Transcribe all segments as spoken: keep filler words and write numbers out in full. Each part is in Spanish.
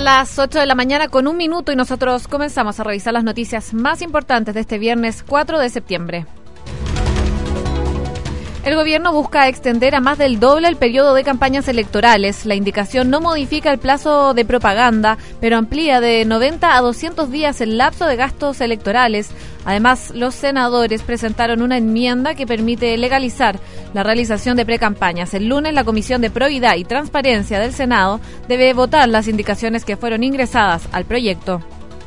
las ocho de la mañana con un minuto y nosotros comenzamos a revisar las noticias más importantes de este viernes cuatro de septiembre. El gobierno busca extender a más del doble el periodo de campañas electorales. La indicación no modifica el plazo de propaganda, pero amplía de noventa a doscientos días el lapso de gastos electorales. Además, los senadores presentaron una enmienda que permite legalizar la realización de precampañas. El lunes, la Comisión de Probidad y Transparencia del Senado debe votar las indicaciones que fueron ingresadas al proyecto.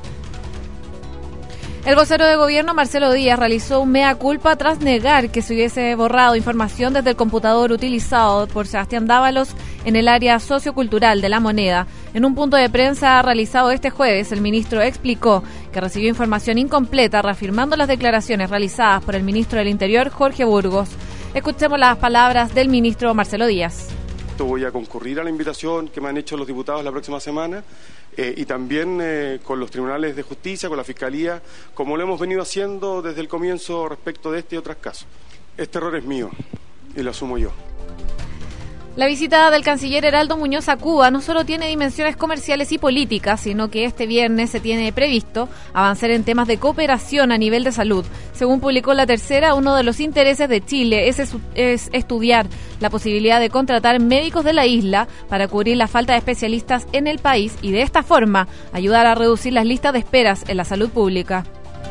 El vocero de gobierno, Marcelo Díaz, realizó un mea culpa tras negar que se hubiese borrado información desde el computador utilizado por Sebastián Dávalos en el área sociocultural de La Moneda. En un punto de prensa realizado este jueves, el ministro explicó que recibió información incompleta, reafirmando las declaraciones realizadas por el ministro del Interior, Jorge Burgos. Escuchemos las palabras del ministro Marcelo Díaz. Voy a concurrir a la invitación que me han hecho los diputados la próxima semana eh, y también eh, con los tribunales de justicia, con la Fiscalía, como lo hemos venido haciendo desde el comienzo respecto de este y otros casos. Este error es mío y lo asumo yo. La visita del canciller Heraldo Muñoz a Cuba no solo tiene dimensiones comerciales y políticas, sino que este viernes se tiene previsto avanzar en temas de cooperación a nivel de salud. Según publicó La Tercera, uno de los intereses de Chile es, es estudiar la posibilidad de contratar médicos de la isla para cubrir la falta de especialistas en el país y de esta forma ayudar a reducir las listas de esperas en la salud pública.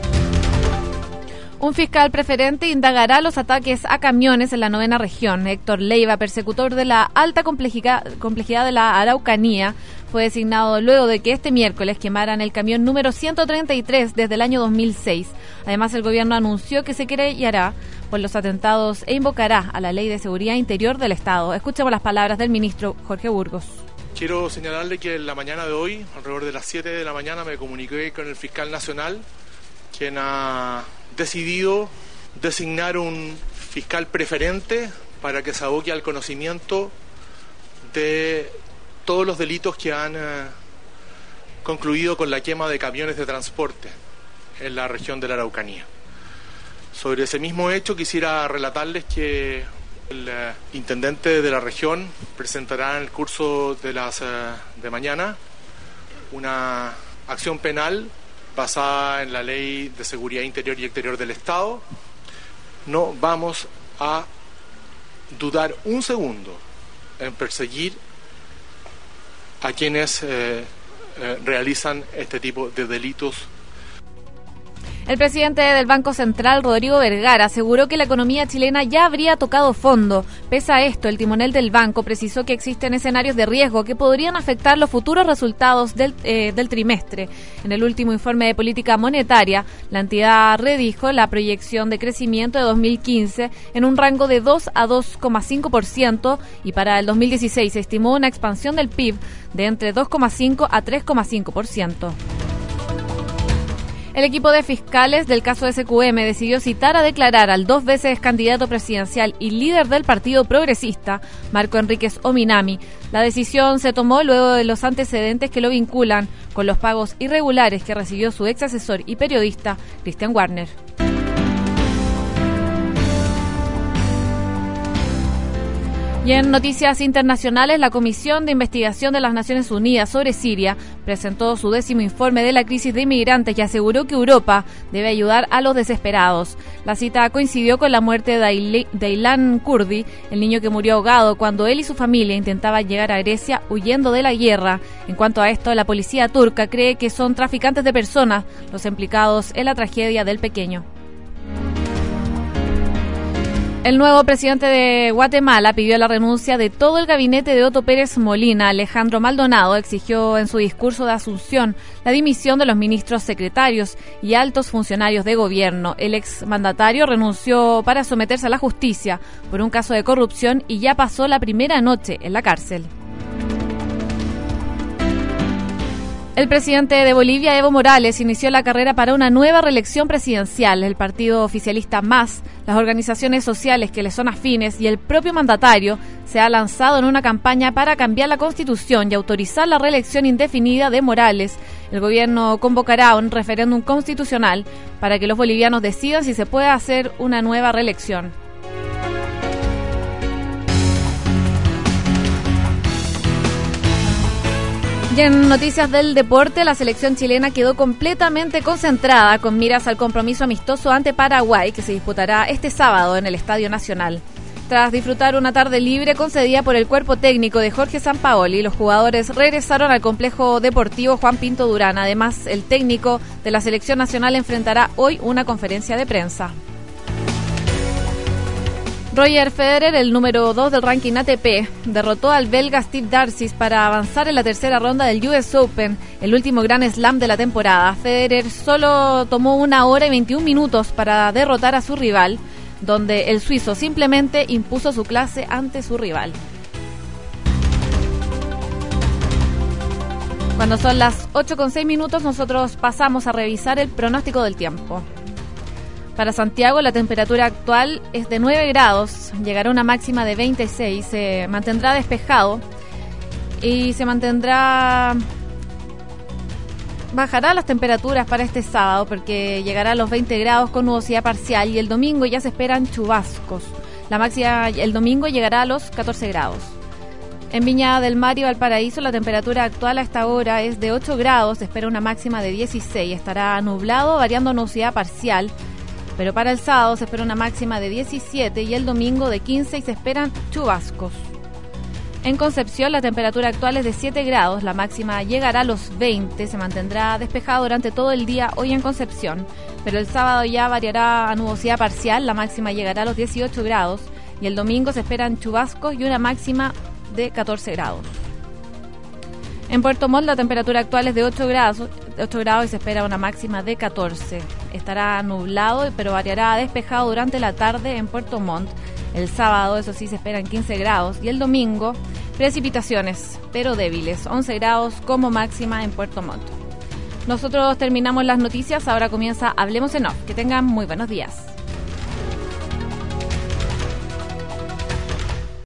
Un fiscal preferente indagará los ataques a camiones en la novena región. Héctor Leiva, persecutor de la alta complejidad, complejidad de la Araucanía, fue designado luego de que este miércoles quemaran el camión número ciento treinta y tres desde el año dos mil seis. Además, el gobierno anunció que se querellará por los atentados e invocará a la Ley de Seguridad Interior del Estado. Escuchemos las palabras del ministro Jorge Burgos. Quiero señalarle que en la mañana de hoy, alrededor de las siete de la mañana, me comuniqué con el fiscal nacional, quien ha decidido designar un fiscal preferente para que se aboque al conocimiento de todos los delitos que han eh, concluido con la quema de camiones de transporte en la región de la Araucanía. Sobre ese mismo hecho quisiera relatarles que el eh, intendente de la región presentará en el curso de las eh, de mañana una acción penal basada en la Ley de Seguridad Interior y Exterior del Estado. No vamos a dudar un segundo en perseguir a quienes eh, eh, realizan este tipo de delitos. El presidente del Banco Central, Rodrigo Vergara, aseguró que la economía chilena ya habría tocado fondo. Pese a esto, el timonel del banco precisó que existen escenarios de riesgo que podrían afectar los futuros resultados del, eh, del trimestre. En el último informe de política monetaria, la entidad redijo la proyección de crecimiento de dos mil quince en un rango de dos a dos coma cinco por ciento y para el dos mil dieciséis se estimó una expansión del P I B de entre dos coma cinco a tres coma cinco por ciento. El equipo de fiscales del caso S Q M decidió citar a declarar al dos veces candidato presidencial y líder del Partido Progresista, Marco Enríquez Ominami. La decisión se tomó luego de los antecedentes que lo vinculan con los pagos irregulares que recibió su ex asesor y periodista, Christian Warner. Y en noticias internacionales, la Comisión de Investigación de las Naciones Unidas sobre Siria presentó su décimo informe de la crisis de inmigrantes y aseguró que Europa debe ayudar a los desesperados. La cita coincidió con la muerte de Aylan Kurdi, el niño que murió ahogado cuando él y su familia intentaban llegar a Grecia huyendo de la guerra. En cuanto a esto, la policía turca cree que son traficantes de personas los implicados en la tragedia del pequeño. El nuevo presidente de Guatemala pidió la renuncia de todo el gabinete de Otto Pérez Molina. Alejandro Maldonado exigió en su discurso de asunción la dimisión de los ministros, secretarios y altos funcionarios de gobierno. El exmandatario renunció para someterse a la justicia por un caso de corrupción y ya pasó la primera noche en la cárcel. El presidente de Bolivia, Evo Morales, inició la carrera para una nueva reelección presidencial. El partido oficialista MAS, las organizaciones sociales que le son afines y el propio mandatario se ha lanzado en una campaña para cambiar la Constitución y autorizar la reelección indefinida de Morales. El gobierno convocará un referéndum constitucional para que los bolivianos decidan si se puede hacer una nueva reelección. Y en noticias del deporte, la selección chilena quedó completamente concentrada con miras al compromiso amistoso ante Paraguay, que se disputará este sábado en el Estadio Nacional. Tras disfrutar una tarde libre concedida por el cuerpo técnico de Jorge Sampaoli, los jugadores regresaron al complejo deportivo Juan Pinto Durán. Además, el técnico de la selección nacional enfrentará hoy una conferencia de prensa. Roger Federer, el número dos del ranking A T P, derrotó al belga Steve Darcis para avanzar en la tercera ronda del U S Open, el último Grand Slam de la temporada. Federer solo tomó una hora y veintiún minutos para derrotar a su rival, donde el suizo simplemente impuso su clase ante su rival. Cuando son las ocho con seis minutos, nosotros pasamos a revisar el pronóstico del tiempo. Para Santiago, la temperatura actual es de nueve grados, llegará una máxima de veintiséis, se mantendrá despejado y se mantendrá... Bajará las temperaturas para este sábado porque llegará a los veinte grados con nubosidad parcial y el domingo ya se esperan chubascos. La máxima el domingo llegará a los catorce grados. En Viña del Mar y Valparaíso, la temperatura actual a esta hora es de ocho grados, se espera una máxima de dieciséis, estará nublado, variando nubosidad parcial. Pero para el sábado se espera una máxima de diecisiete y el domingo de quince y se esperan chubascos. En Concepción la temperatura actual es de siete grados, la máxima llegará a los veinte, se mantendrá despejado durante todo el día hoy en Concepción, pero el sábado ya variará a nubosidad parcial, la máxima llegará a los dieciocho grados y el domingo se esperan chubascos y una máxima de catorce grados. En Puerto Montt la temperatura actual es de ocho grados, ocho grados y se espera una máxima de catorce. Estará nublado, pero variará a despejado durante la tarde en Puerto Montt. El sábado, eso sí, se esperan quince grados y el domingo precipitaciones, pero débiles, once grados como máxima en Puerto Montt. Nosotros terminamos las noticias, ahora comienza Hablemos en Off. Que tengan muy buenos días.